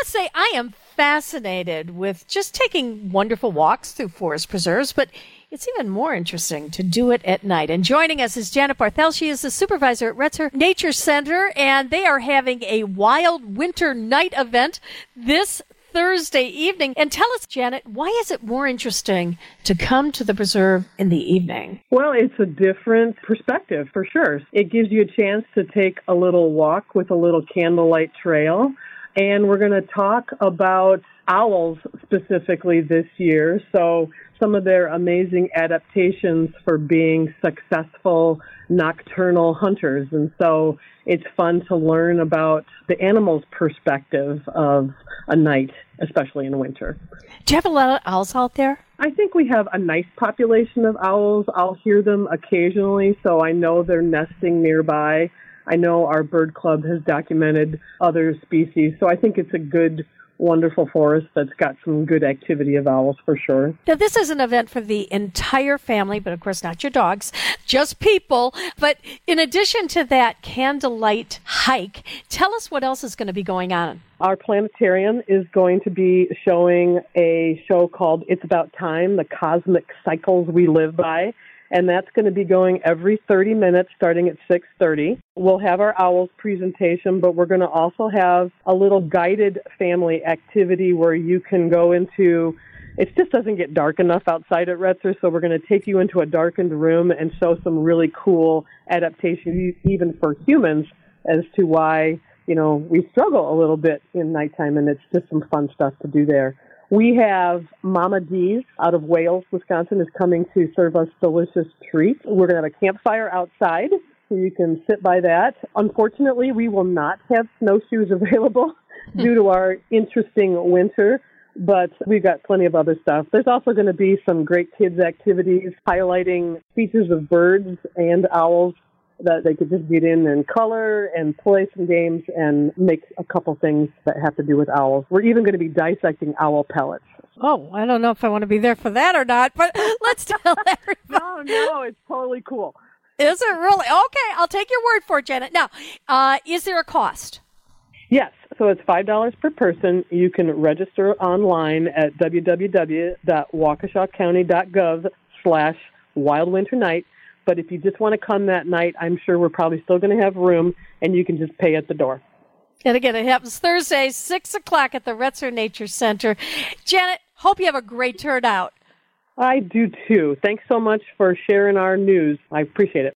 must say, I am fascinated with just taking wonderful walks through forest preserves, but it's even more interesting to do it at night. And joining us is Janet Barthel. She is the supervisor at Retzer Nature Center, and they are having a wild winter night event this Thursday evening. And tell us, Janet, why is it more interesting to come to the preserve in the evening? Well, it's a different perspective for sure. It gives you a chance to take a little walk with a little candlelight trail. And we're going to talk about owls specifically this year. So some of their amazing adaptations for being successful nocturnal hunters. And so it's fun to learn about the animal's perspective of a night, especially in winter. Do you have a lot of owls out there? I think we have a nice population of owls. I'll hear them occasionally, so I know they're nesting nearby. I know our bird club has documented other species, so I think it's a good, wonderful forest that's got some good activity of owls for sure. Now, this is an event for the entire family, but of course not your dogs, just people. But in addition to that candlelight hike, tell us what else is going to be going on. Our planetarium is going to be showing a show called It's About Time, the Cosmic Cycles We Live By. And that's going to be going every 30 minutes starting at 6:30. We'll have our owls presentation, but we're going to also have a little guided family activity where you can go into, it just doesn't get dark enough outside at Retzer, so we're going to take you into a darkened room and show some really cool adaptations, even for humans, as to why, we struggle a little bit in nighttime, and it's just some fun stuff to do there. We have Mama D's out of Wales, Wisconsin, is coming to serve us delicious treats. We're going to have a campfire outside, so you can sit by that. Unfortunately, we will not have snowshoes available due to our interesting winter, but we've got plenty of other stuff. There's also going to be some great kids' activities highlighting species of birds and owls that they could just get in and color and play some games and make a couple things that have to do with owls. We're even going to be dissecting owl pellets. Oh, I don't know if I want to be there for that or not, but let's tell everybody. No, it's totally cool. Is it really? Okay, I'll take your word for it, Janet. Now, is there a cost? Yes, so it's $5 per person. You can register online at www.waukeshacounty.gov/wildwinternight. But if you just want to come that night, I'm sure we're probably still going to have room, and you can just pay at the door. And again, it happens Thursday, 6 o'clock at the Retzer Nature Center. Janet, hope you have a great turnout. I do, too. Thanks so much for sharing our news. I appreciate it.